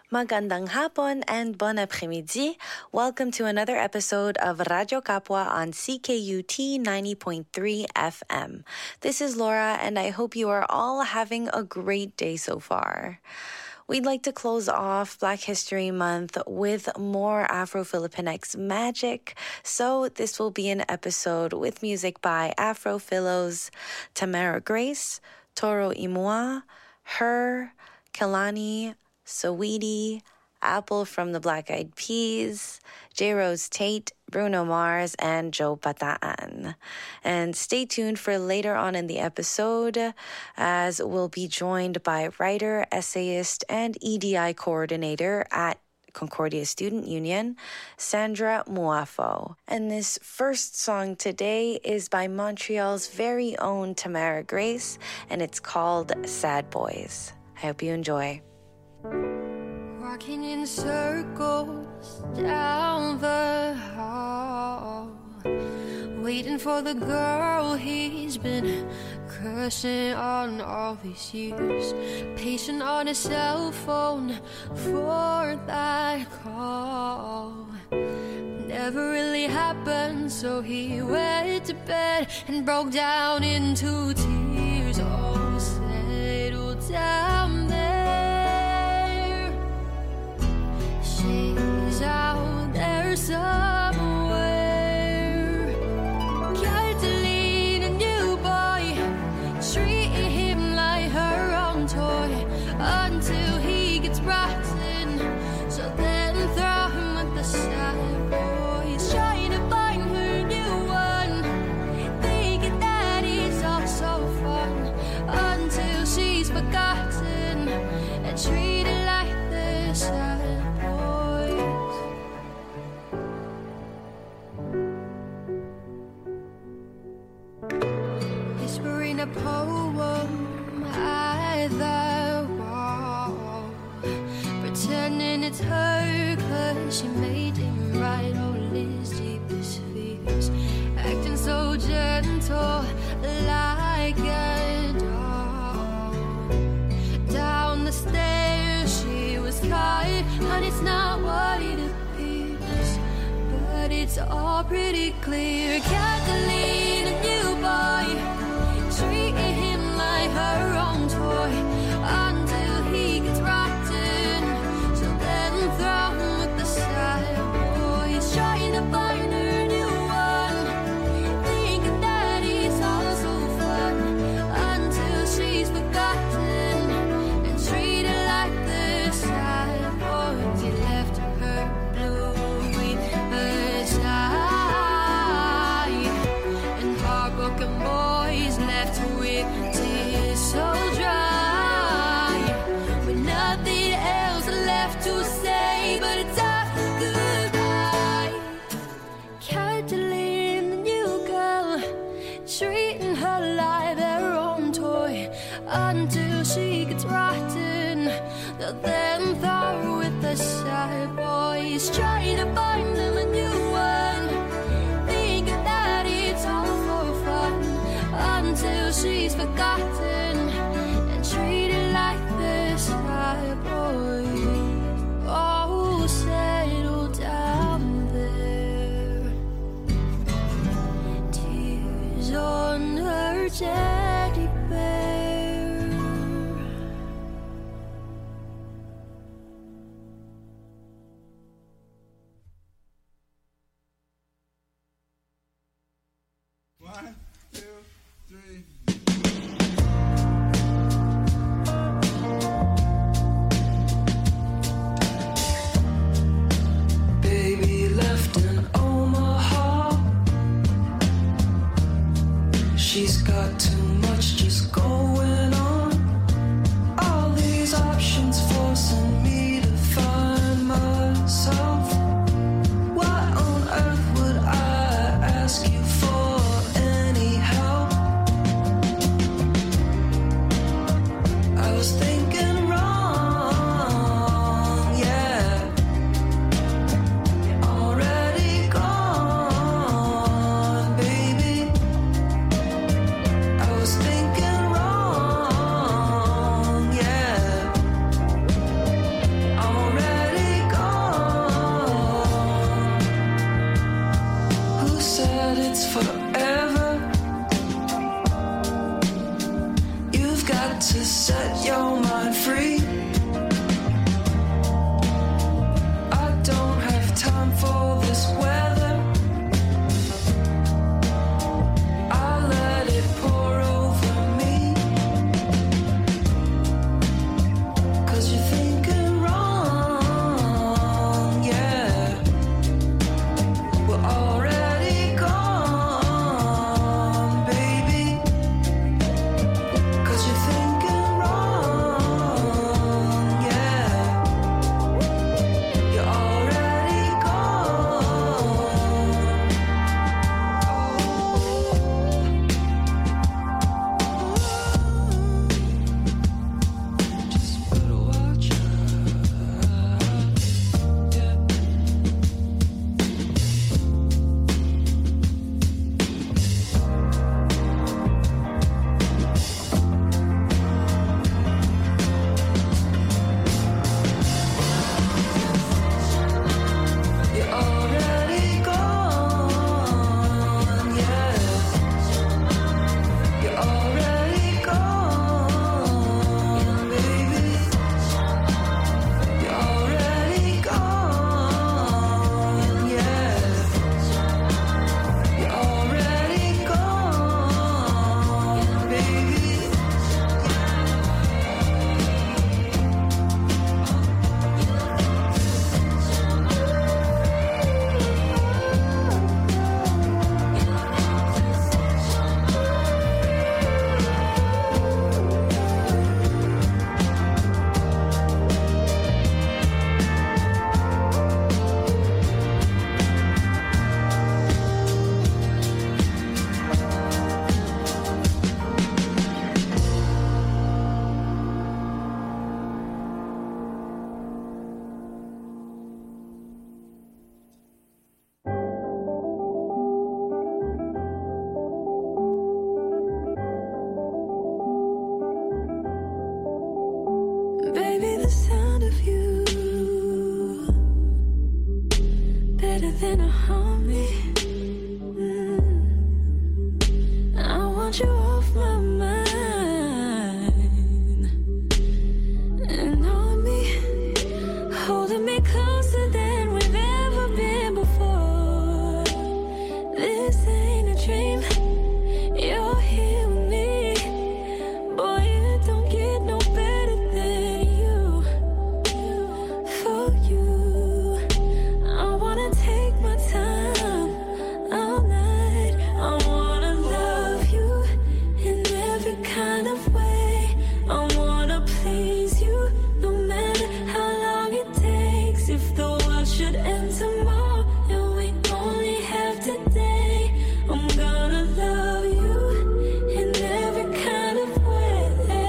Magandang hapon and bon après-midi. Welcome to another episode of Radio Kapwa on CKUT 90.3 FM. This is Laura, and I hope you are all having a great day so far. We'd like to close off Black History Month with more Afro-Filipinx magic, so this will be an episode with music by Afro-Philos, Tamara Grace, Toro Imua, Her, Kelani, Saweetie, Apple from the Black Eyed Peas, J. Rose Tate, Bruno Mars, and Joe Bataan. And stay tuned for later on in the episode, as we'll be joined by writer, essayist, and EDI coordinator at Concordia Student Union, Sandra Muafo. And this first song today is by Montreal's very own Tamara Grace, and it's called Sad Boys. I hope you enjoy. Walking in circles down the hall, waiting for the girl he's been crushing on all these years, patient on his cell phone for that call. Never really happened, so he went to bed and broke down into tears. Oh, settle down there. She's out there somewhere. Kathleen, a new boy, treating him like her own toy until he gets rotten. So then throw him with the sad boys, trying to find her new one, thinking that he's all so fun until she's forgotten and treated like the sad boys. Whispering a poem at the wall, pretending it's her 'cause she made him write all his deepest fears, acting so gentle like a doll. Down the stairs she was caught, and it's not what it appears, but it's all pretty clear. Kathleen, a new boy, treating him like her own toy until he gets rotten. So then throw him with the sad boys, trying to find her new one, thinking that he's all so fun until she's forgotten and treated like the sad boys. He left her blue with her side, and heartbroken boys left with tears so dry, with nothing else left to say but it's a goodbye. Kathleen, the new girl, treating her like their own toy until she gets rotten. They'll then throw with the sad boys, trying to find them a new one, thinking that it's all for fun until she's forgotten and treated like the sad boys. Oh, settle down there. Tears on her teddy bear. One, two, three. Baby left in Omaha. She's got too much just going on. All these options forcing me to find myself. Why on earth would I ask you for any than to harm me. I want you off my mind and on me, holding me closer than we've ever been before. This ain't a dream, you're here with me. Boy, it don't get no better than you. For you, I wanna take my time all night. I wanna love you in every kind of way. I wanna please you no matter how long it takes. If the world should end tomorrow and we only have today, I'm gonna love you in every kind of way.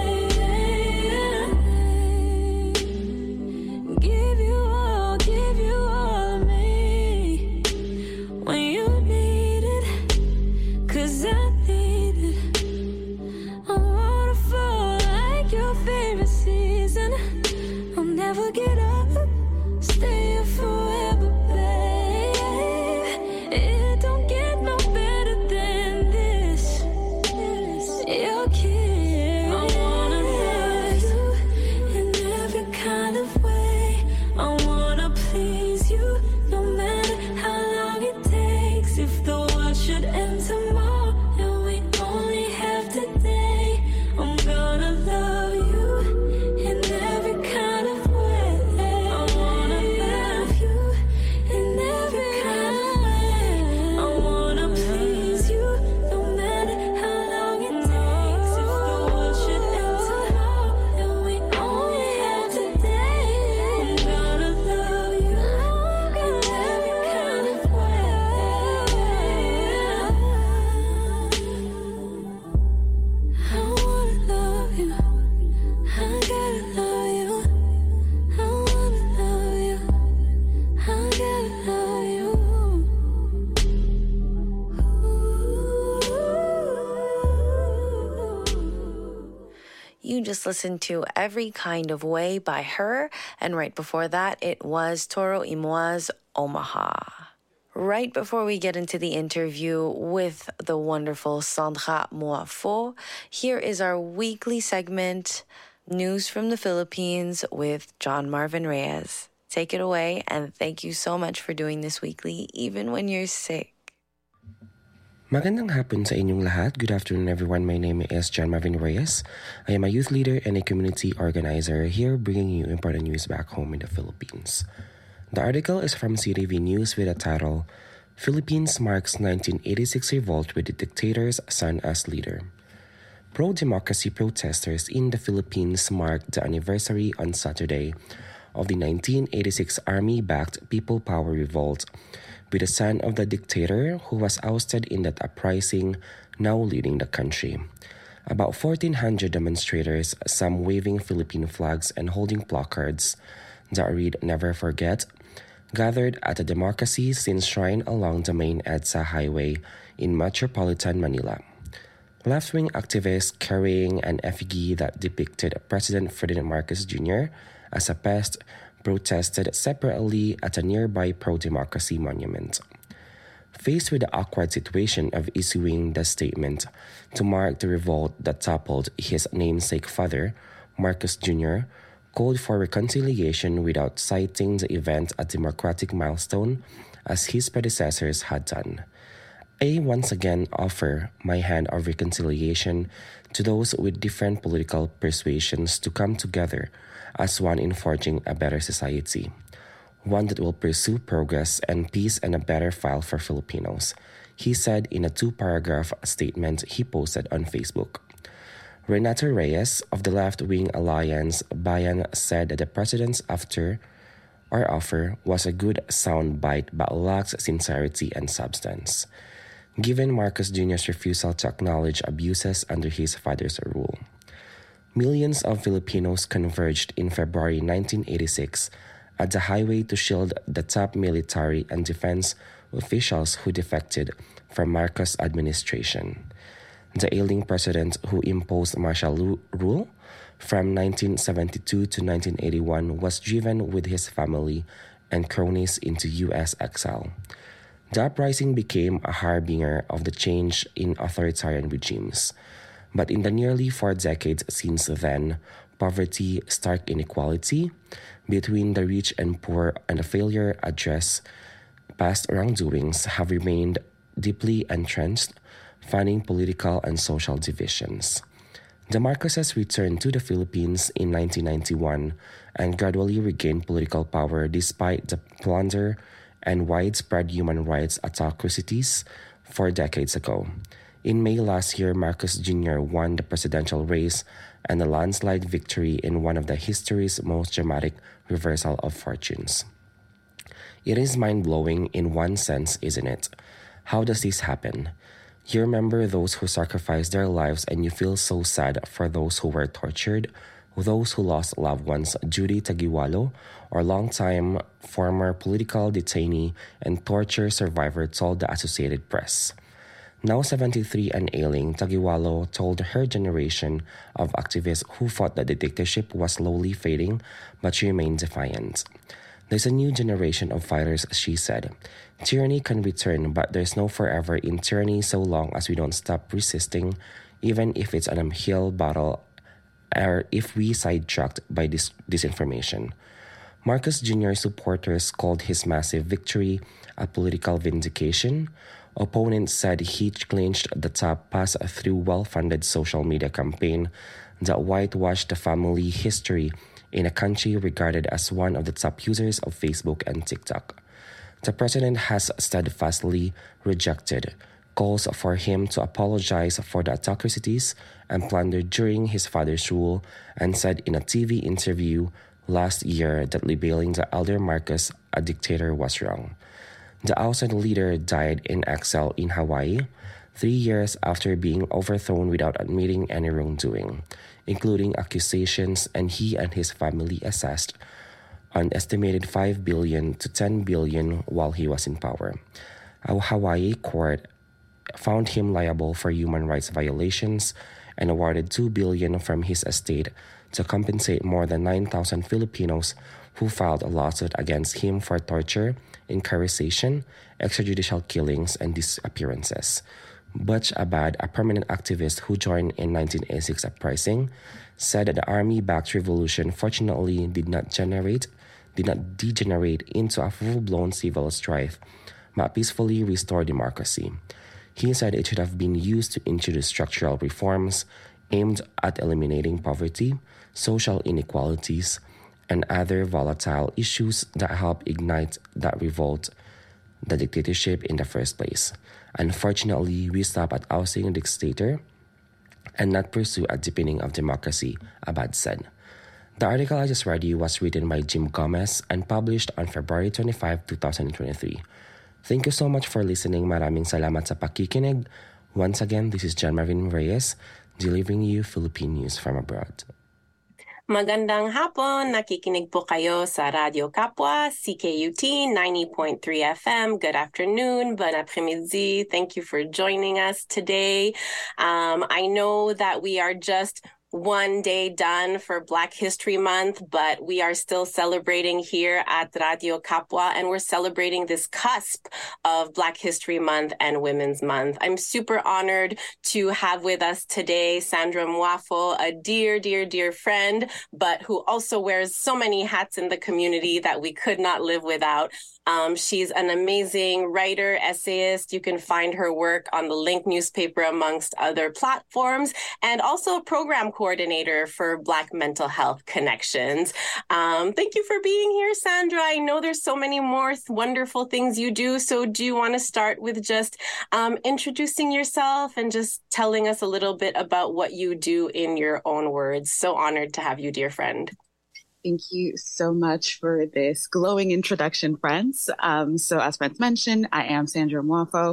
Give you all of me when you need it, 'cause I need it. I wanna fall like your favorite season. I'll never get up, stay here forever, babe. It don't get no better than this. Your kiss. I wanna love you in every kind of way. I wanna please you no matter how long it takes. If the world should end tomorrow and we only have today, I'm gonna love you in every kind of way. I wanna love you in every kind of way. I wanna please you no matter how long it takes. If the world should end tomorrow and we only have today, I'm gonna love you in every kind of way. I wanna love you, I gotta love you. I wanna love you, I gotta love you. You just listened to Every Kind of Way by her, and right before that, it was Toro y Moi's Omaha. Right before we get into the interview with the wonderful Sandra Moafo, here is our weekly segment, News from the Philippines with John Marvin Reyes. Take it away, and thank you so much for doing this weekly, even when you're sick. Magandang hapon sa inyong lahat. Good afternoon, everyone. My name is John Marvin Reyes. I am a youth leader and a community organizer here bringing you important news back home in the Philippines. The article is from CTV News with the title, Philippines Marks 1986 Revolt with the Dictator's Son as Leader. Pro-democracy protesters in the Philippines marked the anniversary on Saturday of the 1986 army-backed People Power Revolt, with the son of the dictator who was ousted in that uprising now leading the country. About 1,400 demonstrators, some waving Philippine flags and holding placards that read Never Forget, gathered at the Democracy Sin Shrine along the main EDSA highway in metropolitan Manila. Left-wing activists carrying an effigy that depicted President Ferdinand Marcos Jr. as a pest protested separately at a nearby pro-democracy monument. Faced with the awkward situation of issuing the statement to mark the revolt that toppled his namesake father, Marcos Jr., called for reconciliation without citing the event a democratic milestone as his predecessors had done. I once again offer my hand of reconciliation to those with different political persuasions to come together as one in forging a better society, one that will pursue progress and peace and a better file for Filipinos, he said in a 2-paragraph statement he posted on Facebook. Renato Reyes of the left-wing alliance Bayan said that the president's offer was a good soundbite but lacks sincerity and substance, given Marcos Jr.'s refusal to acknowledge abuses under his father's rule. Millions of Filipinos converged in February 1986 at the highway to shield the top military and defense officials who defected from Marcos' administration. The ailing president who imposed martial rule from 1972 to 1981 was driven with his family and cronies into U.S. exile. The uprising became a harbinger of the change in authoritarian regimes. But in the nearly 4 decades since then, poverty, stark inequality between the rich and poor, and the failure to address past wrongdoings have remained deeply entrenched, fanning political and social divisions. The Marcoses returned to the Philippines in 1991 and gradually regained political power despite the plunder and widespread human rights atrocities 4 decades ago. In May last year, Marcos Jr. won the presidential race and a landslide victory in one of the history's most dramatic reversal of fortunes. It is mind-blowing in one sense, isn't it? How does this happen? You remember those who sacrificed their lives and you feel so sad for those who were tortured, those who lost loved ones. Judy Taguiwalo, or longtime former political detainee and torture survivor, told the Associated Press. Now 73 and ailing, Taguiwalo told her generation of activists who thought that the dictatorship was slowly fading, but she remained defiant. There's a new generation of fighters, she said. Tyranny can return, but there's no forever in tyranny so long as we don't stop resisting, even if it's an uphill battle or if we sidetracked by disinformation. Marcos Jr. supporters called his massive victory a political vindication. Opponents said he clinched the top pass through well-funded social media campaign that whitewashed the family history in a country regarded as one of the top users of Facebook and TikTok. The president has steadfastly rejected calls for him to apologize for the atrocities and plunder during his father's rule, and said in a TV interview last year that labeling the elder Marcos a dictator was wrong. The ousted leader died in exile in Hawaii 3 years after being overthrown without admitting any wrongdoing, including accusations, and he and his family assessed an estimated $5 billion to $10 billion while he was in power. A Hawaii court found him liable for human rights violations and awarded $2 billion from his estate to compensate more than 9,000 Filipinos who filed a lawsuit against him for torture, incarceration, extrajudicial killings, and disappearances. Butch Abad, a permanent activist who joined in 1986 uprising, said that the army-backed revolution fortunately did not degenerate into a full-blown civil strife, but peacefully restore democracy. He said it should have been used to introduce structural reforms aimed at eliminating poverty, social inequalities, and other volatile issues that help ignite that revolt, the dictatorship in the first place. Unfortunately, we stop at ousting a dictator and not pursue a deepening of democracy, Abad said. The article I just read you was written by Jim Gomez and published on February 25, 2023. Thank you so much for listening. Maraming salamat sa pakikinig. Once again, this is John Marvin Reyes, delivering you Philippine news from abroad. Magandang hapon, nakikinig po kayo sa Radio Kapwa, CKUT 90.3 FM. Good afternoon, bon après-midi. Thank you for joining us today. I know that we are just one day done for Black History Month, but we are still celebrating here at Radio Kapwa, and we're celebrating this cusp of Black History Month and Women's Month. I'm super honored to have with us today Sandra Mwafo, a dear, dear, dear friend, but who also wears so many hats in the community that we could not live without. She's an amazing writer, essayist. You can find her work on the Link newspaper, amongst other platforms, and also a program coordinator for Black Mental Health Connections. Thank you for being here, Sandra. I know there's so many more wonderful things you do. So do you want to start with just introducing yourself and just telling us a little bit about what you do in your own words? So honored to have you, dear friend. Thank you so much for this glowing introduction, friends. So as friends mentioned, I am Sandra Mwafo.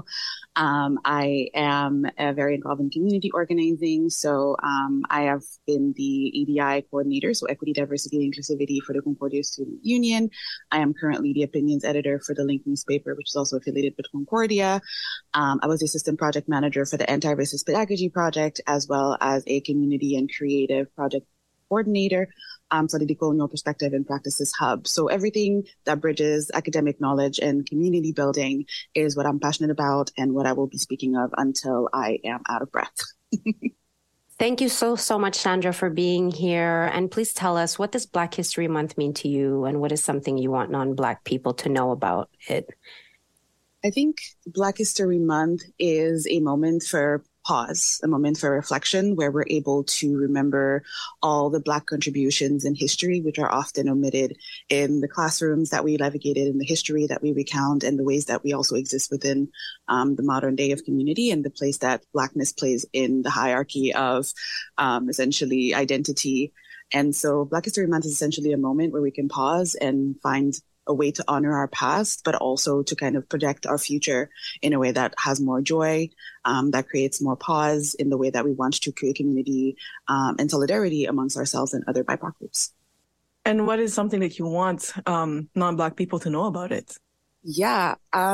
I am very involved in community organizing. So I have been the EDI coordinator, so Equity, Diversity, and Inclusivity for the Concordia Student Union. I am currently the opinions editor for the Link newspaper, which is also affiliated with Concordia. I was the assistant project manager for the Anti-Racist Pedagogy Project, as well as a community and creative project coordinator for the Decolonial Perspective and Practices Hub. So everything that bridges academic knowledge and community building is what I'm passionate about and what I will be speaking of until I am out of breath. Thank you so much, Sandra, for being here. And please tell us, what does Black History Month mean to you, and what is something you want non-Black people to know about it? I think Black History Month is a moment for pause, a moment for reflection, where we're able to remember all the Black contributions in history, which are often omitted in the classrooms that we navigated, in the history that we recount, and the ways that we also exist within the modern day of community, and the place that Blackness plays in the hierarchy of essentially identity. And so Black History Month is essentially a moment where we can pause and find a way to honor our past, but also to kind of project our future in a way that has more joy, that creates more pause in the way that we want to create community and solidarity amongst ourselves and other BIPOC groups. And what is something that you want non-Black people to know about it? Yeah.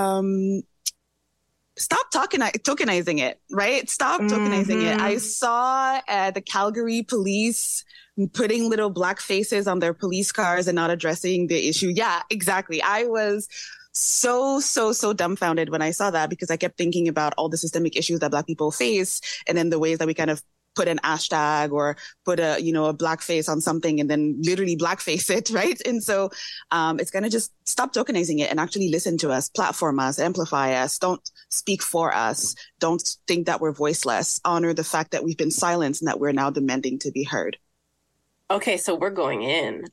Stop tokenizing it, right? Stop tokenizing it. I saw the Calgary police putting little Black faces on their police cars and not addressing the issue. Yeah, exactly. I was so dumbfounded when I saw that, because I kept thinking about all the systemic issues that Black people face, and then the ways that we kind of put an hashtag or put a Black face on something and then literally blackface it, right? And so it's going to just stop tokenizing it and actually listen to us, platform us, amplify us. Don't speak for us. Don't think that we're voiceless. Honor the fact that we've been silenced and that we're now demanding to be heard. Okay, so we're going in.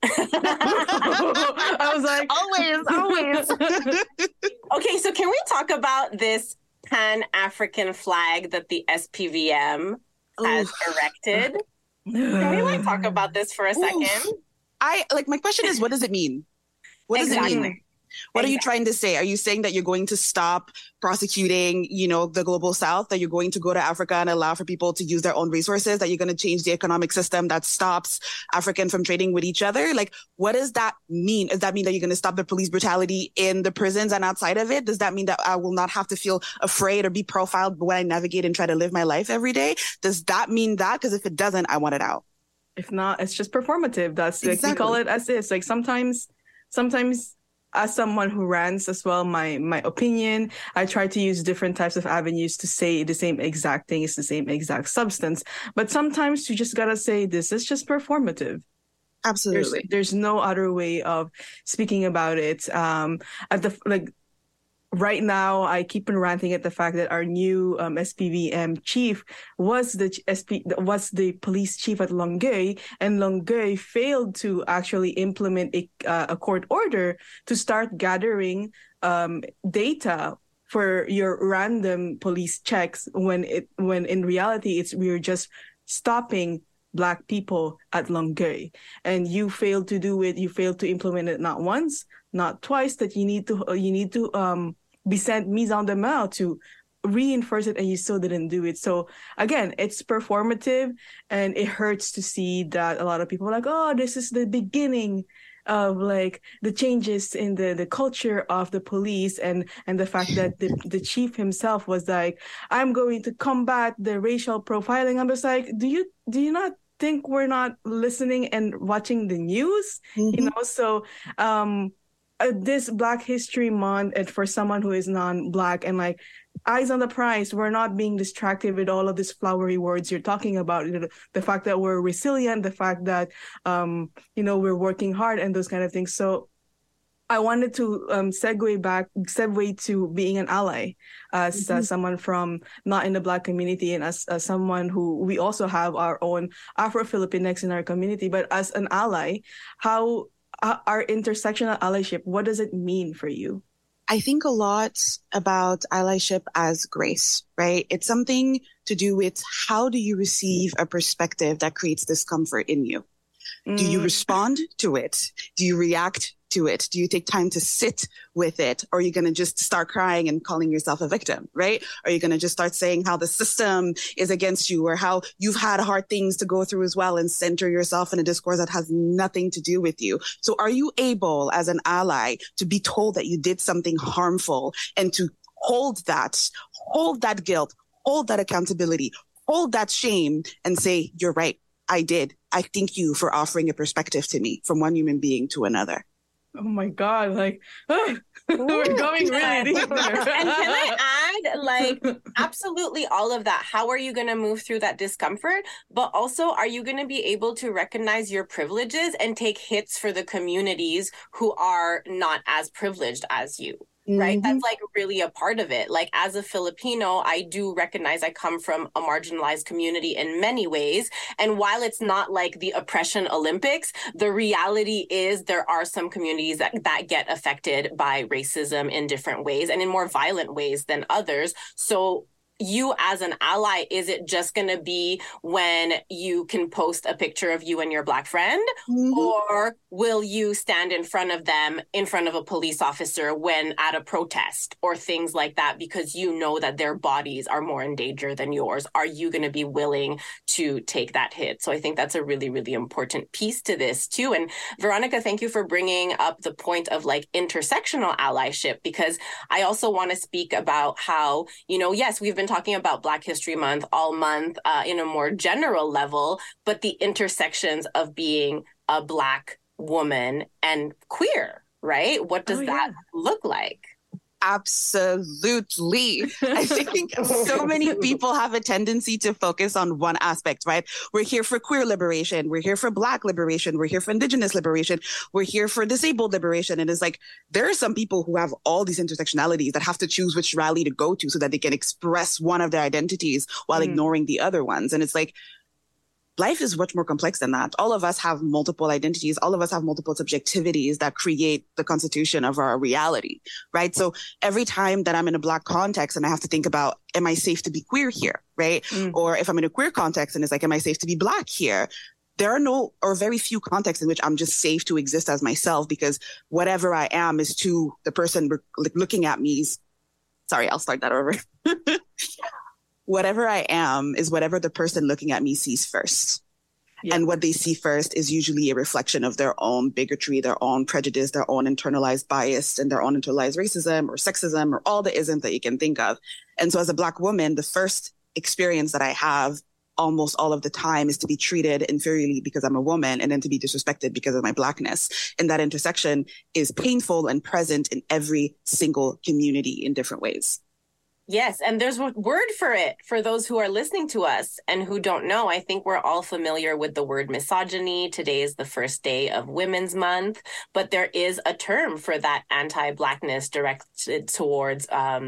I was like, always. Okay, so can we talk about this Pan-African flag that the SPVM has erected? Can we talk about this for a second? My question is, what does it mean? What does it mean? What are you trying to say? Are you saying that you're going to stop prosecuting, the global South, that you're going to go to Africa and allow for people to use their own resources, that you're going to change the economic system that stops Africans from trading with each other? Like, what does that mean? Does that mean that you're going to stop the police brutality in the prisons and outside of it? Does that mean that I will not have to feel afraid or be profiled when I navigate and try to live my life every day? Does that mean that? Because if it doesn't, I want it out. If not, it's just performative. That's exactly. We call it as is. Like sometimes as someone who rants as well, my opinion, I try to use different types of avenues to say the same exact thing, it's the same exact substance. But sometimes you just gotta say, this is just performative. Absolutely. There's no other way of speaking about it. Right now, I keep on ranting at the fact that our new SPVM chief was the police chief at Longueuil, and Longueuil failed to actually implement a court order to start gathering data for your random police checks when in reality we're just stopping Black people at Longueuil. And you failed to do it. You failed to implement it not once, not twice. That you need to be sent mise en demeure to reinforce it, and you still didn't do it. So again, it's performative, and it hurts to see that a lot of people are like, oh, this is the beginning of like the changes in the culture of the police, and the fact that the chief himself was like, I'm going to combat the racial profiling. I'm just like, do you not think we're not listening and watching the news? Mm-hmm. So this Black History Month, and for someone who is non-Black, and like eyes on the prize, we're not being distracted with all of these flowery words you're talking about. The fact that we're resilient, the fact that we're working hard, and those kind of things. So I wanted to segue to being an ally as someone from not in the Black community, and as someone who we also have our own Afro-Filipinx in our community, but as an ally, how our intersectional allyship, what does it mean for you? I think a lot about allyship as grace, right? It's something to do with how do you receive a perspective that creates discomfort in you? Do you respond to it? Do you react to it? Do you take time to sit with it? Or are you going to just start crying and calling yourself a victim, right? Are you going to just start saying how the system is against you, or how you've had hard things to go through as well, and center yourself in a discourse that has nothing to do with you? So are you able as an ally to be told that you did something harmful, and to hold that guilt, hold that accountability, hold that shame, and say, you're right. I did. I thank you for offering a perspective to me from one human being to another. Oh my God, like, we're going really deep there. And can I add, like, absolutely all of that. How are you going to move through that discomfort? But also, are you going to be able to recognize your privileges and take hits for the communities who are not as privileged as you? Right? That's like really a part of it. Like, as a Filipino, I do recognize I come from a marginalized community in many ways. And while it's not like the oppression Olympics, the reality is there are some communities that get affected by racism in different ways and in more violent ways than others. So you as an ally, is it just going to be when you can post a picture of you and your Black friend? Or will you stand in front of them, in front of a police officer when at a protest or things like that, because you know that their bodies are more in danger than yours? Are you going to be willing to take that hit? So I think that's a really, really important piece to this too. And Veronica, thank you for bringing up the point of like intersectional allyship, because I also want to speak about how, you know, yes, we've been talking about Black History Month all month in a more general level, but the intersections of being a Black woman and queer, right? What does that look like? Absolutely. I think so many people have a tendency to focus on one aspect, right? We're here for queer liberation. We're here for Black liberation. We're here for Indigenous liberation. We're here for disabled liberation. And it's like, there are some people who have all these intersectionalities that have to choose which rally to go to so that they can express one of their identities while ignoring the other ones. And it's like, life is much more complex than that. All of us have multiple identities. All of us have multiple subjectivities that create the constitution of our reality, right? So every time that I'm in a Black context and I have to think about, am I safe to be queer here, right? Or if I'm in a queer context and it's like, am I safe to be Black here? There are no or very few contexts in which I'm just safe to exist as myself, because whatever I am is to the person looking at me. Sorry, I'll start that over. Whatever I am is whatever the person looking at me sees first. Yeah. And what they see first is usually a reflection of their own bigotry, their own prejudice, their own internalized bias, and their own internalized racism or sexism or all the isms that you can think of. And so as a Black woman, the first experience that I have almost all of the time is to be treated inferiorly because I'm a woman, and then to be disrespected because of my Blackness. And that intersection is painful and present in every single community in different ways. Yes, and there's a word for it for those who are listening to us and who don't know. I think we're all familiar with the word misogyny. Today is the first day of Women's Month, but there is a term for that anti-Blackness directed towards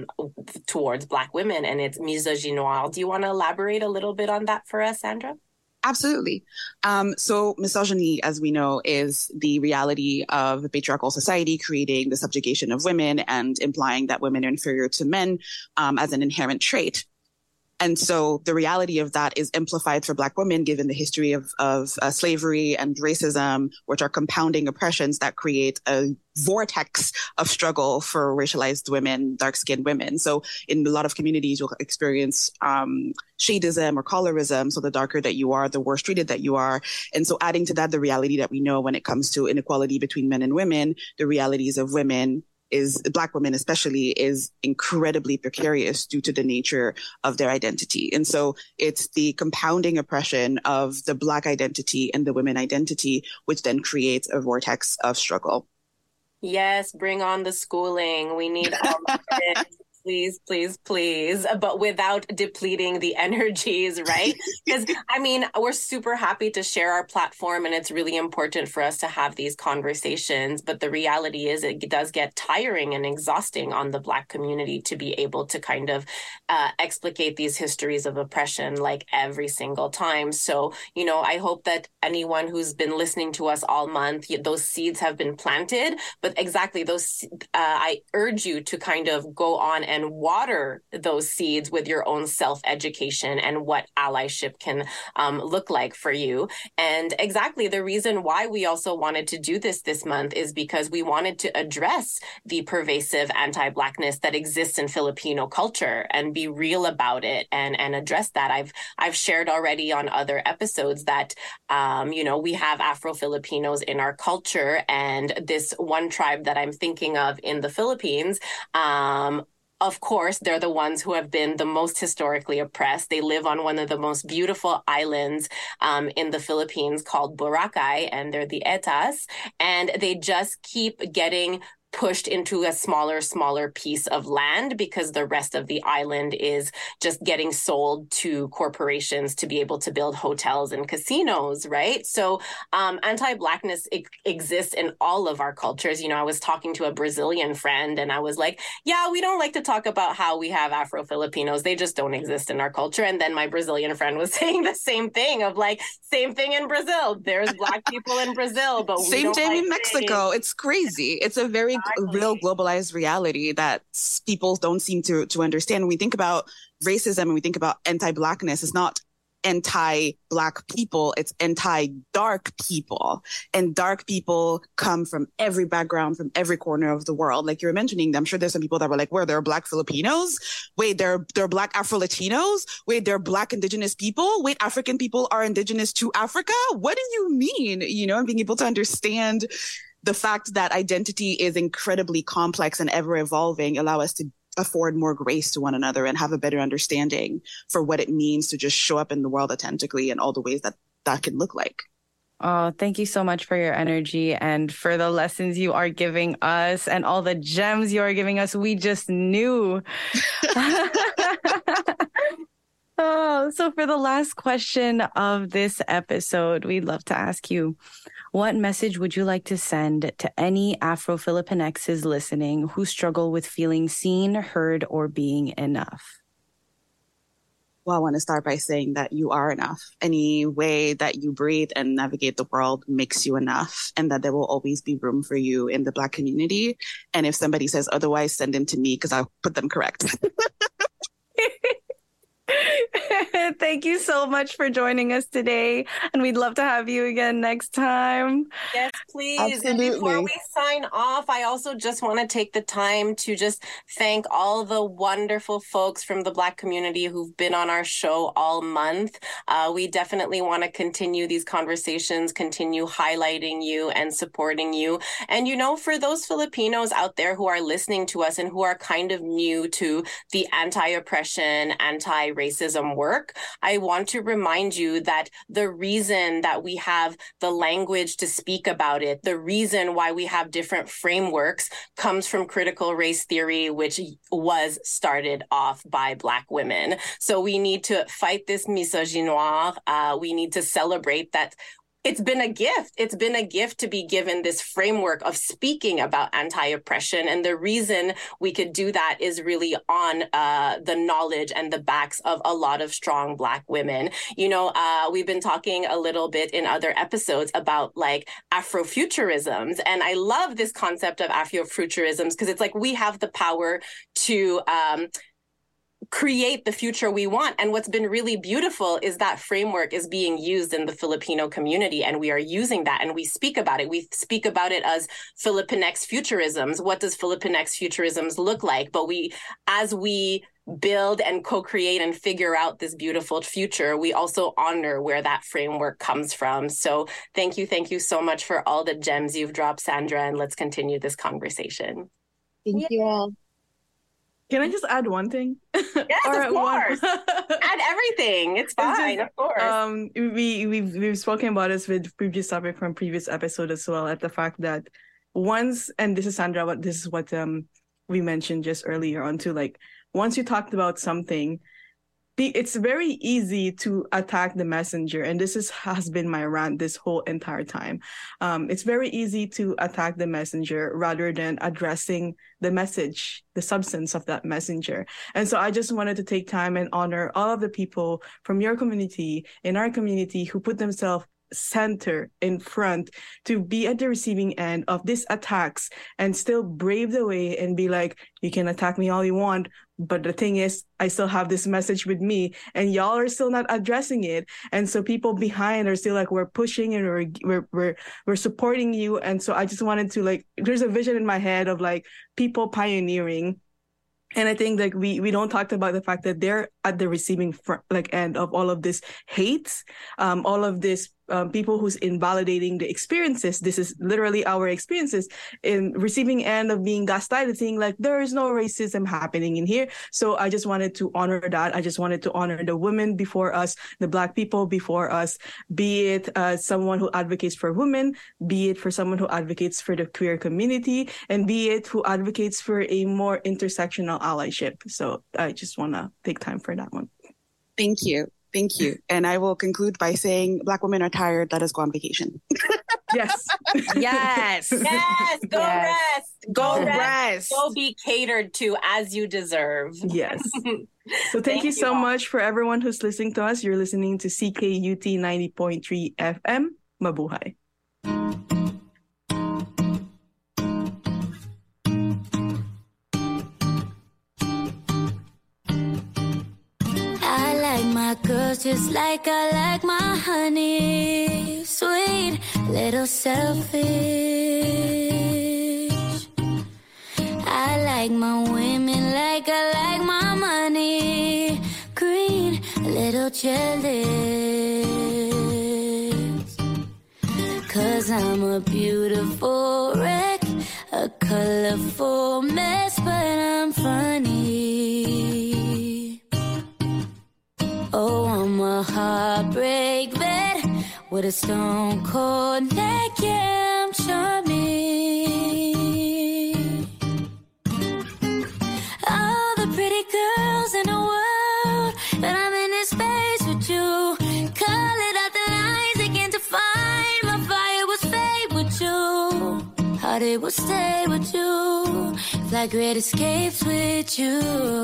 Black women, and it's misogynoir. Do you want to elaborate a little bit on that for us, Sandra? Absolutely. So misogyny, as we know, is the reality of a patriarchal society creating the subjugation of women and implying that women are inferior to men as an inherent trait. And so the reality of that is amplified for Black women, given the history of slavery and racism, which are compounding oppressions that create a vortex of struggle for racialized women, dark-skinned women. So in a lot of communities, you'll experience shadeism or colorism. So the darker that you are, the worse treated that you are. And so adding to that, the reality that we know when it comes to inequality between men and women, the realities of women is Black women especially is incredibly precarious due to the nature of their identity. And so it's the compounding oppression of the Black identity and the women identity, which then creates a vortex of struggle. Yes, bring on the schooling. We need all of it. Please, please, please, but without depleting the energies, right? Because, I mean, we're super happy to share our platform, and it's really important for us to have these conversations. But the reality is it does get tiring and exhausting on the Black community to be able to kind of explicate these histories of oppression like every single time. So, you know, I hope that anyone who's been listening to us all month, those seeds have been planted. But exactly those, I urge you to kind of go on and water those seeds with your own self-education and what allyship can look like for you. And exactly the reason why we also wanted to do this month is because we wanted to address the pervasive anti-Blackness that exists in Filipino culture and be real about it and address that. I've shared already on other episodes that, you know, we have Afro-Filipinos in our culture, and this one tribe that I'm thinking of in the Philippines, of course, they're the ones who have been the most historically oppressed. They live on one of the most beautiful islands in the Philippines called Boracay, and they're the Etas. And they just keep getting pushed into a smaller piece of land because the rest of the island is just getting sold to corporations to be able to build hotels and casinos, right? So anti-Blackness exists in all of our cultures. You know, I was talking to a Brazilian friend and I was like, yeah, we don't like to talk about how we have Afro-Filipinos. They just don't exist in our culture. And then my Brazilian friend was saying the same thing of like, same thing in Brazil. There's Black people in Brazil, but same thing in Mexico. It's crazy. It's a very real globalized reality that people don't seem to understand. When we think about racism and we think about anti-Blackness, it's not anti-Black people, it's anti-dark people. And dark people come from every background, from every corner of the world. Like you were mentioning, I'm sure there's some people that were like, where there are Black Filipinos? Wait, there are Black Afro-Latinos? Wait, there are Black Indigenous people? Wait, African people are indigenous to Africa? What do you mean? You know, and being able to understand the fact that identity is incredibly complex and ever evolving allow us to afford more grace to one another and have a better understanding for what it means to just show up in the world authentically in all the ways that that can look like. Oh, thank you so much for your energy and for the lessons you are giving us and all the gems you are giving us. We just knew. So for the last question of this episode, we'd love to ask you, what message would you like to send to any Afro-Filipinxes listening who struggle with feeling seen, heard, or being enough? Well, I want to start by saying that you are enough. Any way that you breathe and navigate the world makes you enough, and that there will always be room for you in the Black community. And if somebody says otherwise, send them to me because I'll put them correct. Thank you so much for joining us today, and we'd love to have you again next time. Yes, please. Absolutely. And before we sign off, I also just want to take the time to just thank all the wonderful folks from the Black community who've been on our show all month. We definitely want to continue these conversations, continue highlighting you and supporting you. And, you know, for those Filipinos out there who are listening to us and who are kind of new to the anti-oppression, anti-racism work, I want to remind you that the reason that we have the language to speak about it, the reason why we have different frameworks comes from critical race theory, which was started off by Black women. So we need to fight this misogynoir. We need to celebrate that. It's been a gift. It's been a gift to be given this framework of speaking about anti-oppression. And the reason we could do that is really on the knowledge and the backs of a lot of strong Black women. You know, we've been talking a little bit in other episodes about like Afrofuturisms. And I love this concept of Afrofuturisms because it's like we have the power to create the future we want. And what's been really beautiful is that framework is being used in the Filipino community, and we are using that and we speak about it. We speak about it as Filipinx futurisms. What does Filipinx futurisms look like? But as we build and co-create and figure out this beautiful future, we also honor where that framework comes from. So thank you so much for all the gems you've dropped, Sandra, and let's continue this conversation. Thank you all. Can I just add one thing? Yes, of course. Add everything. It's fine, of course. We've spoken about this with previous topic from previous episode as well, at the fact that once, and this is Sandra, but this is what we mentioned just earlier on too, like once you talked about something, it's very easy to attack the messenger. And this has been my rant this whole entire time. It's very easy to attack the messenger rather than addressing the message, the substance of that messenger. And so I just wanted to take time and honor all of the people from your community, in our community, who put themselves center in front to be at the receiving end of these attacks and still brave the way and be like, you can attack me all you want, but the thing is, I still have this message with me and y'all are still not addressing it. And so people behind are still like, we're pushing and we're supporting you. And so I just wanted to like, there's a vision in my head of like people pioneering. And I think like we don't talk about the fact that they're at the receiving end of all of this hate, all of this people who's invalidating the experiences. This is literally our experiences in receiving end of being gaslighted, saying like, there is no racism happening in here. So I just wanted to honor that. I just wanted to honor the women before us, the Black people before us, be it someone who advocates for women, be it for someone who advocates for the queer community, and be it who advocates for a more intersectional allyship. So I just want to take time for that one. Thank you. Thank you. And I will conclude by saying Black women are tired. Let us go on vacation. Yes. Yes. Yes. Go rest. Go rest. Go be catered to as you deserve. Yes. So thank you so much for everyone who's listening to us. You're listening to CKUT 90.3 FM. Mabuhay. My girls just like I like my honey, sweet, little selfish. I like my women like I like my money, green, little jealous. 'Cause I'm a beautiful wreck, a colorful mess, but I'm funny. Oh, I'm a heartbreak vet with a stone cold neck, yeah, I'm charming. All the pretty girls in the world, but I'm in this space with you. Call it out the lines, they can't define. My fire was fade with you. Heart it will stay with you. Fly great escapes with you.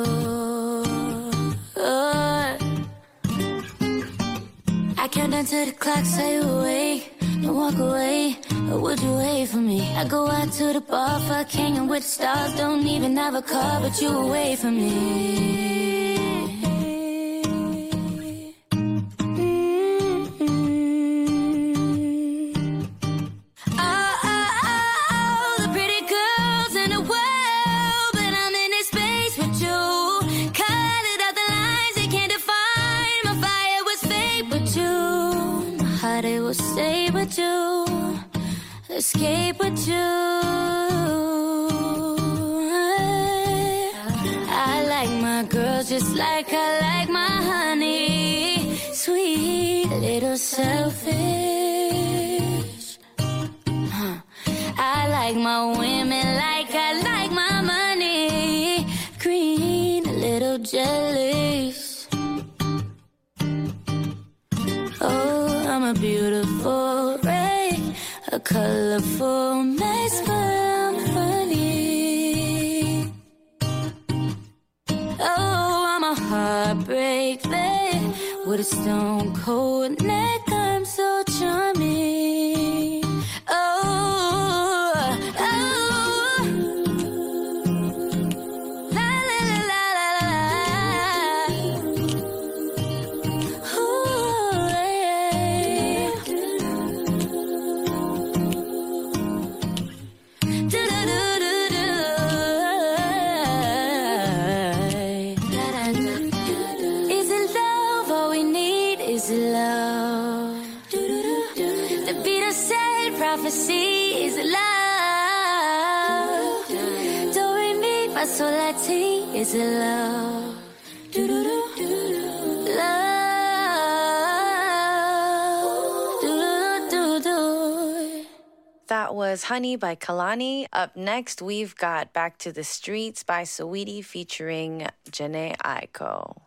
I count down to the clock, say awake. Don't walk away, or would you wait for me? I go out to the bar, fuck hanging with the stars. Don't even have a car, but you away from me. The pretty girls in the world, but I'm in this space with you. Cut it out the lines, they can't define. My fire was fake with you. My heart, it will stay with you. Escape with you. I like my girls just like I like my honey, sweet, little selfish. I like my women like I like my money, green, a little jealous. Oh, I'm a beautiful ray, a colorful mess, but I'm funny. Oh, I'm a heartbreak babe with a stone cold neck. I'm so charming. Oh, oh. La la la la la la. Ooh, yeah. Do do do do do. Is it love? All we need is love. The Beatles said prophecy is love. Do re mi fa sol la ti is love. Love. That was Honey by Kalani. Up next, we've got Back to the Streets by Saweetie featuring Jhené Aiko.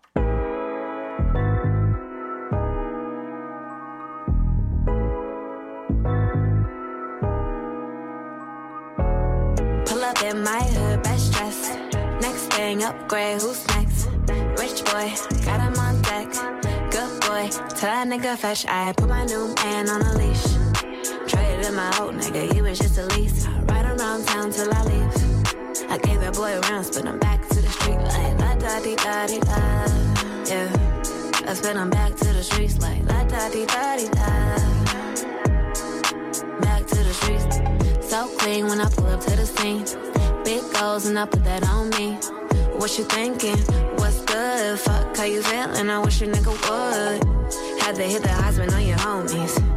Pull up in my hood, best dressed. Next thing, upgrade, who's next? Rich boy, got him on deck. Good boy, tell that nigga fetch. I put my new man on a leash. Traded in my old nigga, he was just a lease. Ride around town till I leave. I gave that boy rounds, but I'm back to the street like la da di da di da. Yeah, I spin him back to the streets like la da di da di da. Back to the streets. So clean when I pull up to the scene. Big goals and I put that on me. What you thinking? What's good? Fuck how you feeling? I wish your nigga would. Had to hit the husband on your homies.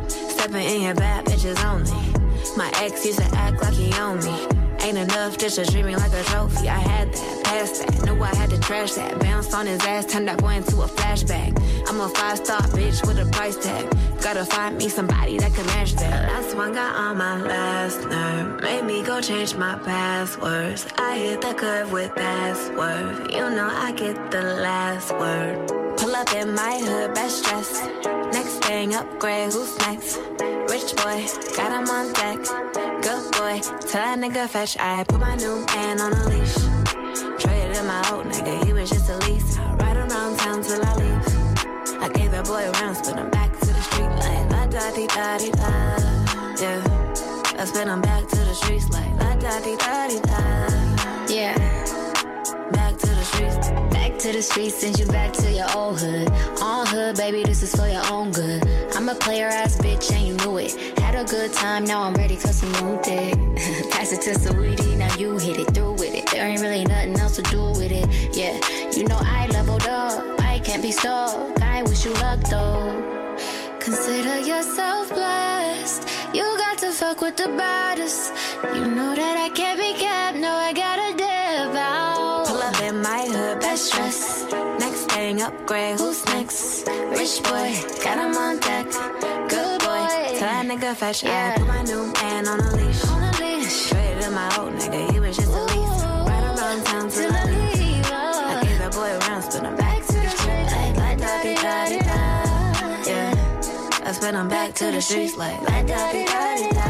stepping in your bad bitches only. My ex used to act like he owned me. Ain't enough just to treat me like a trophy. I had that, passed that, knew I had to trash that. Bounced on his ass, turned that boy into a flashback. I'm a 5-star bitch with a price tag. Gotta find me somebody that can match that. Last one got on my last nerve, made me go change my passwords. I hit the curve with password. You know I get the last word. Pull up in my hood, best dress. Next thing, upgrade, who's next? Rich boy, got him on deck. Good boy, tell that nigga fetch. I put my new man on a leash. Traded in my old nigga, he was just a lease. I ride around town till I leave. I gave that boy a round, spin him back to the street like la-da-dee-da-dee-da. Yeah, I spin him back to the streets like la-da-dee-da-dee-da. Yeah. Back to the streets. Back to the streets, send you back to your old hood. On hood, baby, this is for your own good. I'm a player ass bitch and you knew it. Had a good time, now I'm ready for some new dick. Pass it to Saweetie, now you hit it through with it. There ain't really nothing else to do with it. Yeah, you know I leveled up, I can't be stuck. I wish you luck though. Consider yourself blessed. You got to fuck with the baddest. You know that I can't be kept. No, I gotta dip out. Pull up in my hood, best dress. Next thing, upgrade, who's next? Rich boy, got him on deck. Good boy, tell that nigga fetch. Yeah. I put my new man on a leash. Traded in my old nigga, he was just a lease. Right around town till I leave. I gave that boy a round, spin him back to the street like la-da-dee-da-dee-da. Yeah, I spin him back to the streets like la-da-dee-da-dee-da.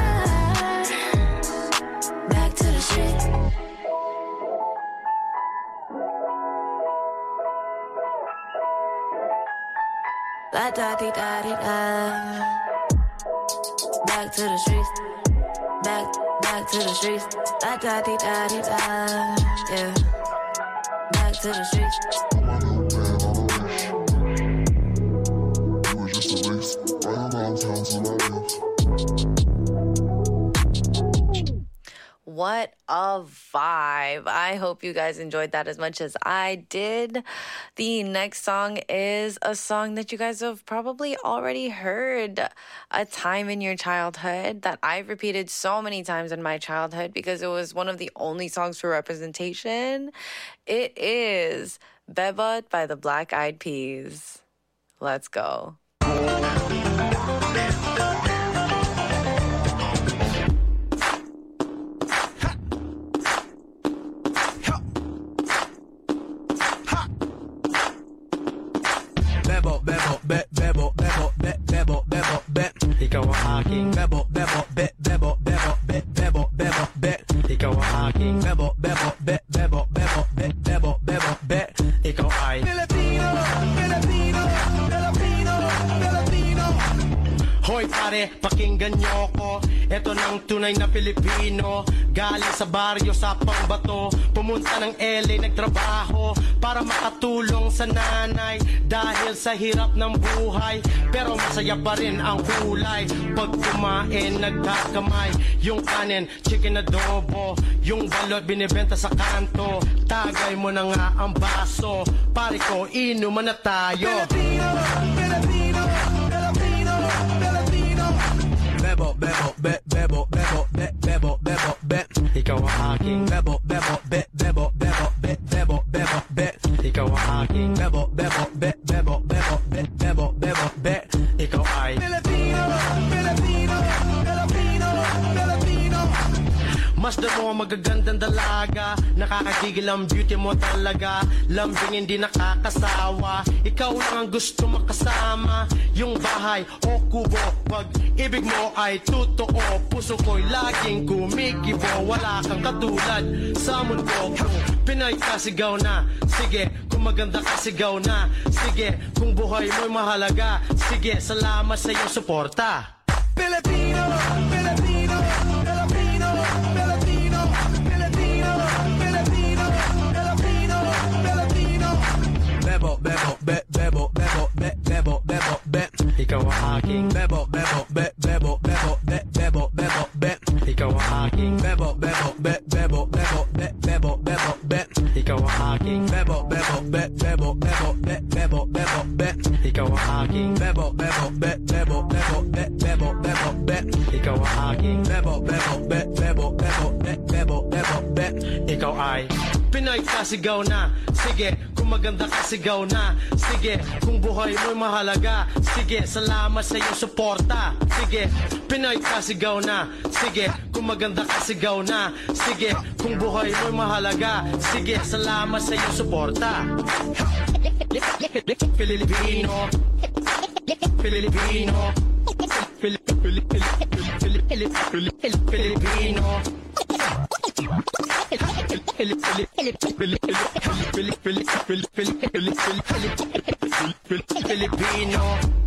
Back to the streets. La-da-dee-da-dee-da. Back to the streets. Back to the streets. La-da-dee-da-dee-da. Yeah. Back to the streets. What a vibe. I hope you guys enjoyed that as much as I did. The next song is a song that you guys have probably already heard, A Time in Your Childhood, that I've repeated so many times in my childhood because it was one of the only songs for representation. It is Bebot by the Black Eyed Peas. Let's go. Ikaw ang aking bebo, bebo, be, bebo, bebo, be, bebo, bebo, be. Ikaw ang aking bebo, bebo, be, bebo, bebo, be, bebo, bebo, be. Ikaw ay Filipino, Filipino, Filipino, Filipino. Hoy pare, pakinggan niyo ko. Ito ng tunay na Pilipino. Galing sa baryo sa Pambato. Pumunta ng LA, nagtrabaho para makatulong sa nanay. Dahil sa hirap ng buhay, pero masaya pa rin ang kulay. Pag kumain, nagkakamay. Yung kanin, chicken adobo. Yung balot, binibenta sa kanto. Tagay mo na nga ang baso. Pare ko, inuman na tayo. Filipino, Filipino, Filipino, Filipino. Bebo, bebo, be, bebo, bebo, be, bebo, bebo, be. Ikaw ang aking bebo, bebo, be, bebo, bebo, be, bebo, bebo, be. Ikaw ang aking bebo, bebo, be, bebo, bebo, be, bebo, bebo, be. Ikaw ay Filipino, Filipino, Filipino, Filipino. Masdan mo ang magagandang dalaga. Nakakagigil ang beauty mo talaga. Lambing hindi nakakasawa. Ikaw lang ang gusto makasama. Yung bahay o kubo, pag ibig mo ay totoo. Puso ko'y laging kumikibo. Wala kang katulad sa mundo ko. Pinay ka, sigaw na. Sige, kung maganda ka, sigaw na. Sige, kung buhay mo'y mahalaga. Sige, salamat sa iyong suporta. Filipino, Filipino, Filipino, Filipino, Filipino, Filipino, Filipino, Filipino. Bebo, bebo, be, bebo, bebo, be, bebo, bebo, be. Ikaw ang aking bebo, bebo, be, bebo, bebo, be, bebo, bebo, be. Ikaw ang aking bebo, bebo, be, bebo, bebo, be, bebo, bebo, be. Ikaw ang aking bebo, bebo, be, bebo, bebo, be, bebo, bebo, be. Ikaw ang aking bebo, bebo, be, bebo, bebo, be, bebo, bebo, aking bebo, bebo, bet, bebo, bebo, bet, bebo, bebo, bet. Ikaw ay Pinoy ka, sigaw na. Sige, kung maganda ka, sigaw na. Sige, kung buhay mo'y mahalaga. Sige, salamat sa iyong suporta. Sige, Pinoy ka, sigaw na. Sige, kung maganda ka, sigaw na. Sige, kung buhay mo'y mahalaga. Sige, salamat sa iyong suporta. Filipino, Filipino, Filipino. Filipino.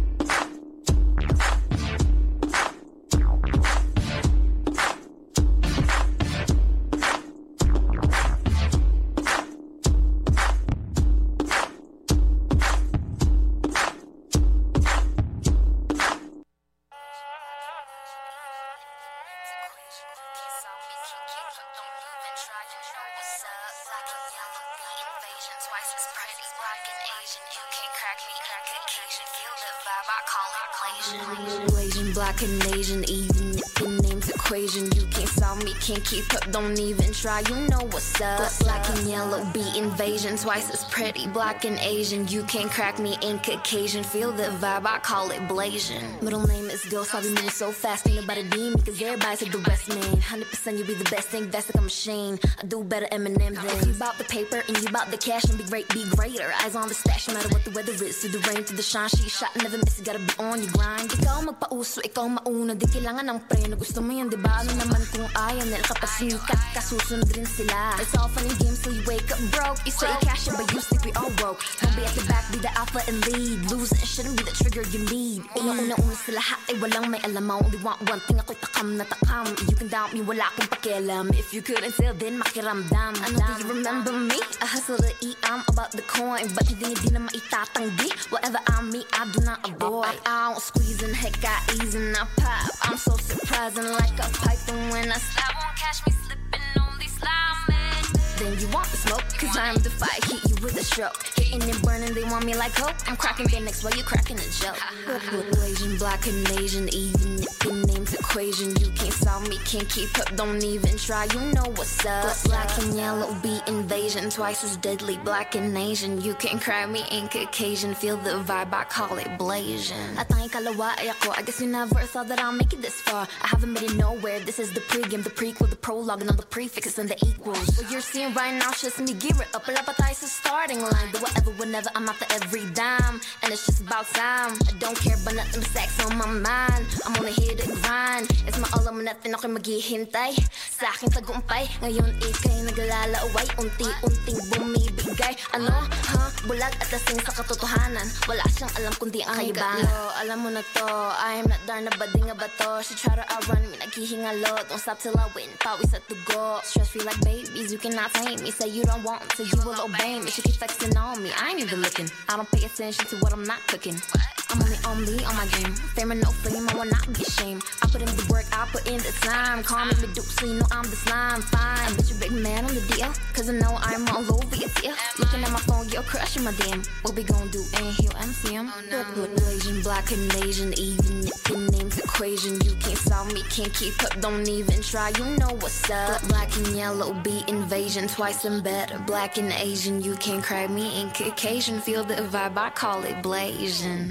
Blasian, black and Asian, even if your name's equation, you can't solve me, can't keep up, don't even try, you know what's up. Black and yellow, be invasion, twice as pretty, black and Asian, you can't crack me in Caucasian, feel the vibe, I call it Blasian. Middle name is Ghost, I'll be moving so fast, ain't nobody deem me, cause everybody said the West man, 100% you be the best, think that's like a machine, I do better Eminem than. If you bout the paper and you bout the cash, and be great, be greater, eyes on the stash, no matter what the weather is, through the rain, through the shine, she shot, never miss, you gotta be on your grind. Ikaw magpauso, ikaw mauna, di kailangan ng preno, gusto mo yan, diba? Ano naman kung ayaw nila kapag sumikat ka, susunod rin sila. It's all fun and games till you wake up broke. You say cash it, but you sleep, we all woke. Don't be at the back, be the alpha and lead. Losing shouldn't be the trigger you need. Una sa lahat ay walang may alam mo. Only want one thing, ako'y takam na takam. You can doubt me, wala akong pakialam. If you couldn't tell, then makiramdam. Ano, do you remember me? I hustle to eat, I'm about the coin. But hindi na maitatanggi. Whatever I'm me, I do not avoid. I don't squeeze and heck, I ease and I pop. I'm so surprising like a python when I slap. Won't catch me slipping on these slimes. Then you want the smoke, cause I'm the fight, hit you with a stroke. Hitting and burning, they want me like hope. I'm cracking their necks while you're cracking a joke. Asian, black and Asian, even if your name's equation, you can't solve me, can't keep up, don't even try, you know what's up. Black and yellow, be invasion, twice as deadly, black and Asian. You can't cry me in Caucasian, feel the vibe, I call it Blasian. At ang ikalawa ay ako, I guess you never thought that I'll make it this far. I haven't made it nowhere, this is the pregame, the prequel, the prologue, and all the prefixes and the equals. What you're seeing right now, just me gear it up, wala pa tayo sa starting line. Do whatever, whenever, I'm after every dime, and it's just about time. I don't care about nothing but sex on my mind. I'm on a hit and grind, it's my all or nothing, ako'y maghihintay sa aking tagumpay. Ngayon ika'y naglalaway, unti-unting bumibigay. Ano, bulag at lasing sa katotohanan, wala siyang alam kundi ang kaibahan. Alam mo na to, I am not darn na bading nga ba to. She try to outrun me, naghihingalo. Don't stop till I win, pawis at dugo. Stress free like babies, you cannot tame me. Say you don't want me, so you will obey me. She keep flexing on me, I ain't even looking. I don't pay attention to what I'm not cooking. I'm only on my game. Fame and no fame, I will not be ashamed. I put in the work, I put in the time. Call me Medusa, you know I'm the slime. Fine, I bet you big man on the deal, cause I know I'm all over your deal. Looking at my phone, you're crushing my damn. What we gon' do, ain't he'll MCM. Asian, black and Asian, even if your name's equation, you can't solve me, can't keep up, don't even try, you know what's up. Black and yellow, be invasion, twice and better. Black and Asian, you can't crack me in Caucasian, feel the vibe, I call it Blasian.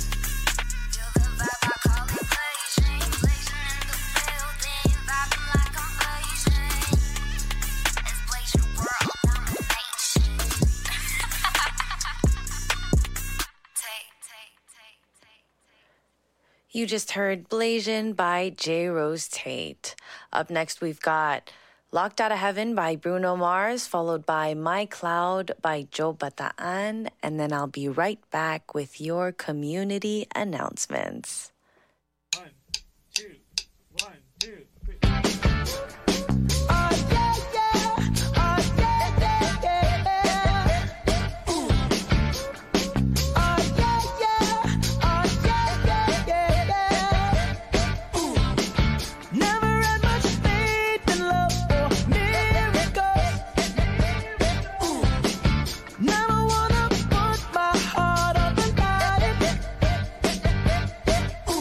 You just heard Blasian by J. Rose Tate. Up next, we've got Locked Out of Heaven by Bruno Mars, followed by My Cloud by Joe Bataan, and then I'll be right back with your community announcements. 1, 2, 1, 2, 3. Ooh.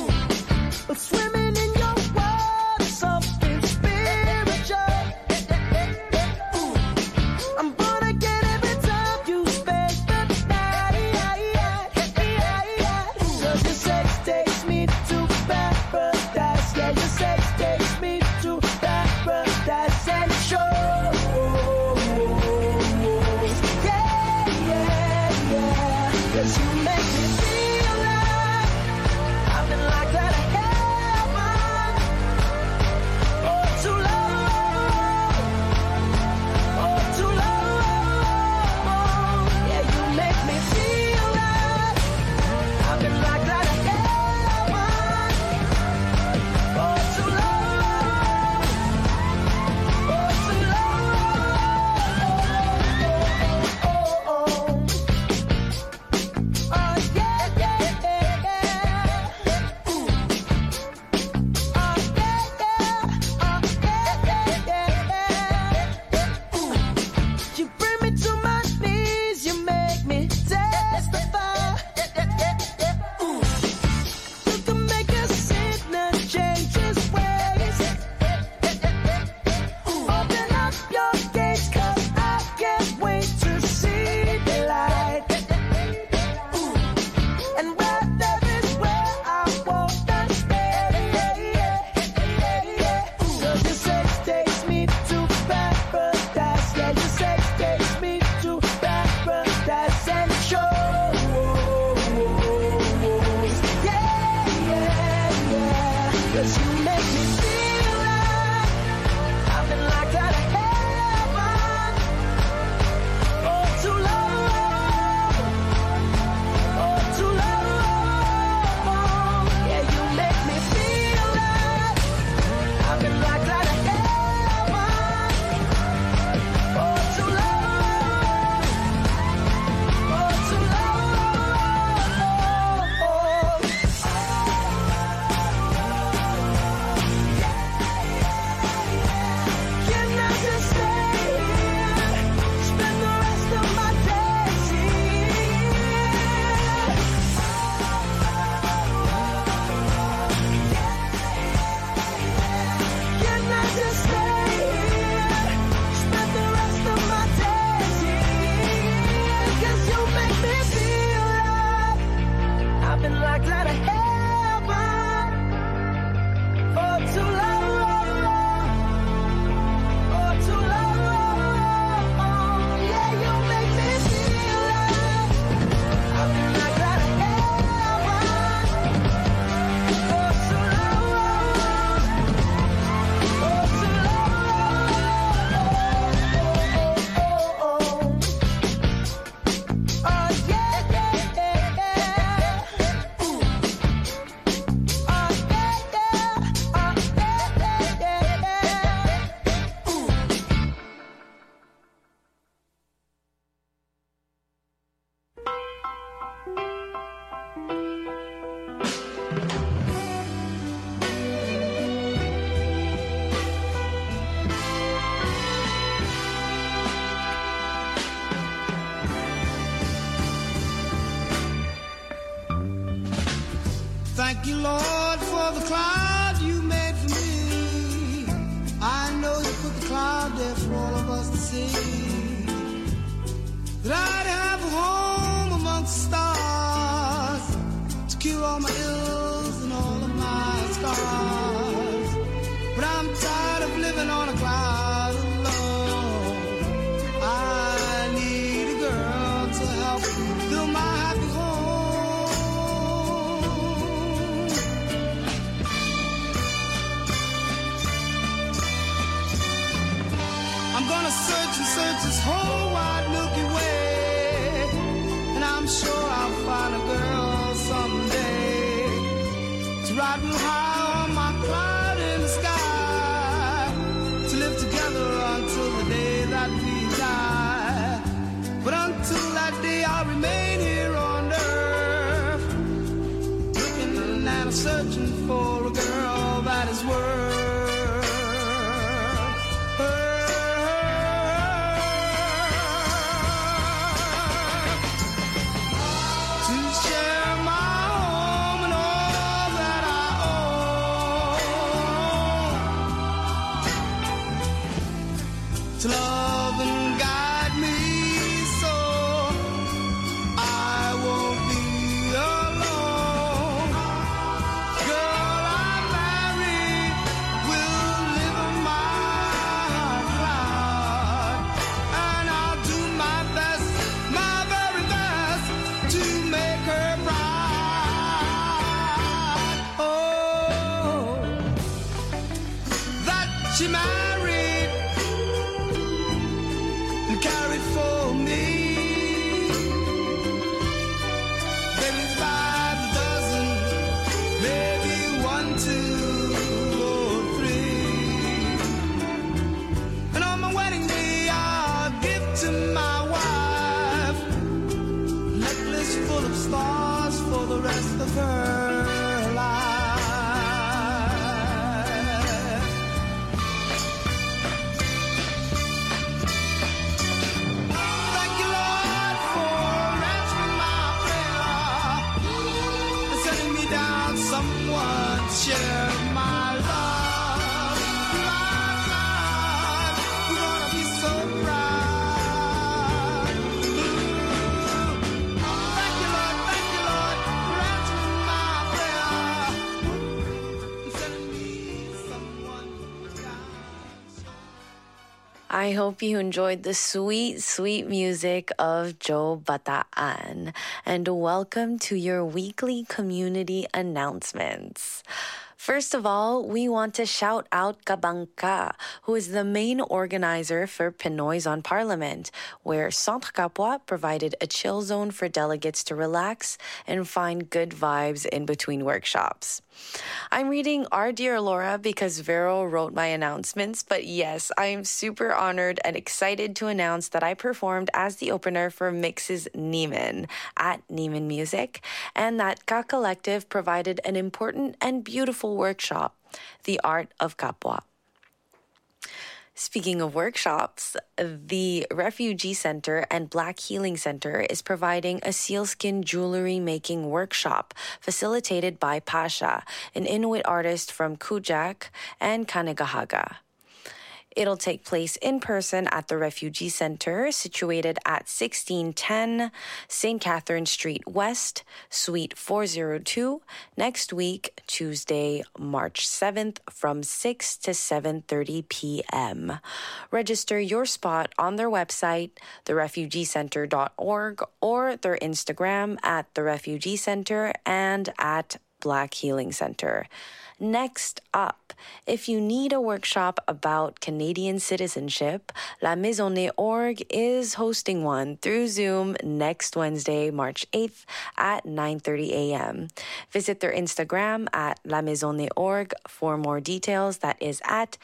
Thank you, Lord, for the cloud you made for me. I know you put the cloud there for all of us to see. That I'd have a home amongst the stars to cure all my ills and all of my scars. But I'm tired of living on a cloud alone. I need a girl to help fill my happy home. I'm gonna search and search this whole wide Milky Way, and I'm sure I'll find a girl someday to ride real high on my cloud in the sky, to live together until the day that we die. But until that day I'll remain here on earth, looking and searching for a girl that is worth to share my home and all that I own, to love and guide me so I won't be alone. Girl I'm married will live on my cloud, and I'll do my best, my very best, to make her proud. Oh, that she married and carried for me. Maybe 5 dozen, maybe 1, 2, or 3. And on my wedding day, I'll give to my wife a necklace full of stars for the rest of her life. Thank you, Lord, for answering my prayer and sending me down someone to share my love. My God, we're gonna be so proud. Thank you, Lord, for answering my prayer and sending me someone down. I hope you enjoyed the sweet, sweet music of Joe Bataan. And welcome to your weekly community announcements. First of all, we want to shout out Kabangka, who is the main organizer for Pinoys on Parliament, where Centre Kapwa provided a chill zone for delegates to relax and find good vibes in between workshops. I'm reading Our Dear Laura because Vero wrote my announcements, but yes, I am super honored and excited to announce that I performed as the opener for Mix's Neiman at Neiman Music, and that Ka Collective provided an important and beautiful workshop, The Art of Kapwa. Speaking of workshops, the Refugee Center and Black Healing Center is providing a sealskin jewelry making workshop facilitated by Pasha, an Inuit artist from Kujak and Kanagahaga. It'll take place in person at the Refugee Center, situated at 1610 St. Catherine Street West, Suite 402, next week, Tuesday, March 7th, from 6 to 7:30 p.m. Register your spot on their website, therefugeecenter.org, or their Instagram at The Refugee Center and at Black Healing Center. Next up, if you need a workshop about Canadian citizenship, La Maison des Orgues is hosting one through Zoom next Wednesday, March 8th at 9:30 a.m. Visit their Instagram at La Maison des Orgues for more details. That is at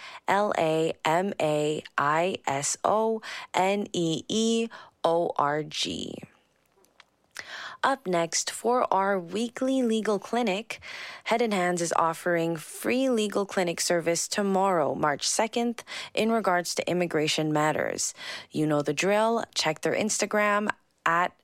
LAMAISONEEORG. Up next, for our weekly legal clinic, Head and Hands is offering free legal clinic service tomorrow, March 2nd, in regards to immigration matters. You know the drill. Check their Instagram at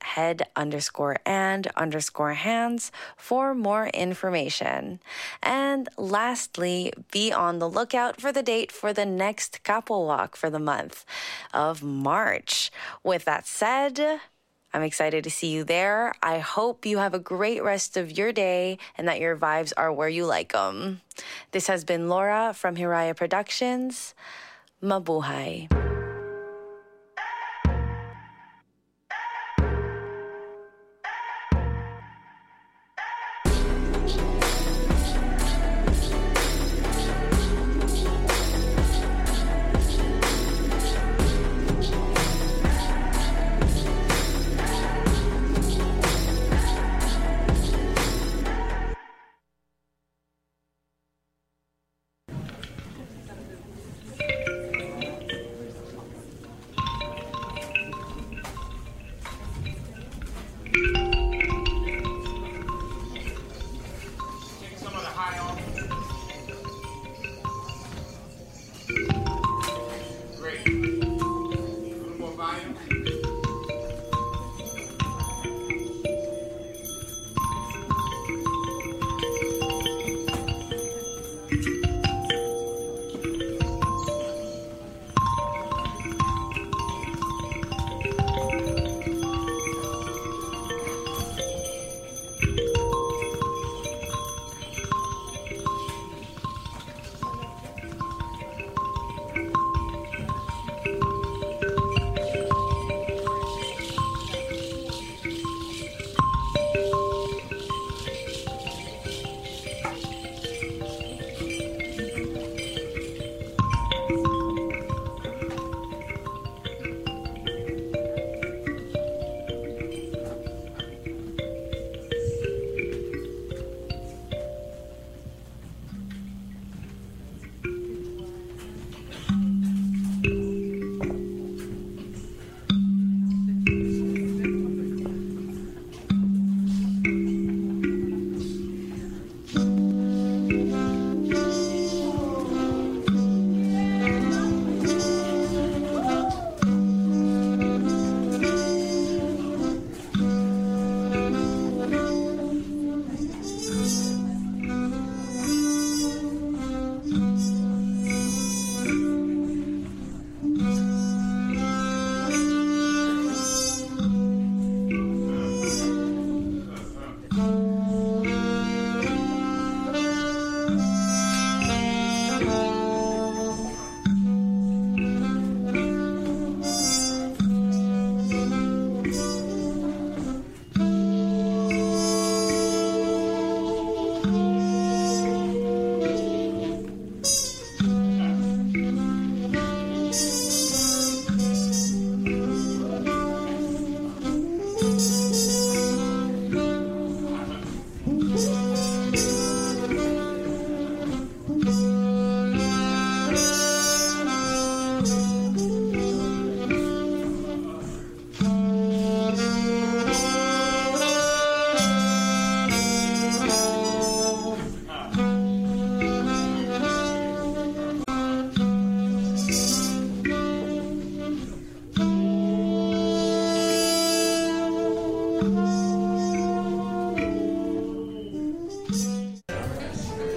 head_and_hands for more information. And lastly, be on the lookout for the date for the next Kapwa Walk for the month of March. With that said, I'm excited to see you there. I hope you have a great rest of your day and that your vibes are where you like them. This has been Laura from Hiraya Productions. Mabuhay.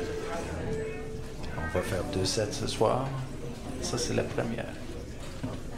On va faire 2 sets ce soir. Ça, c'est la première.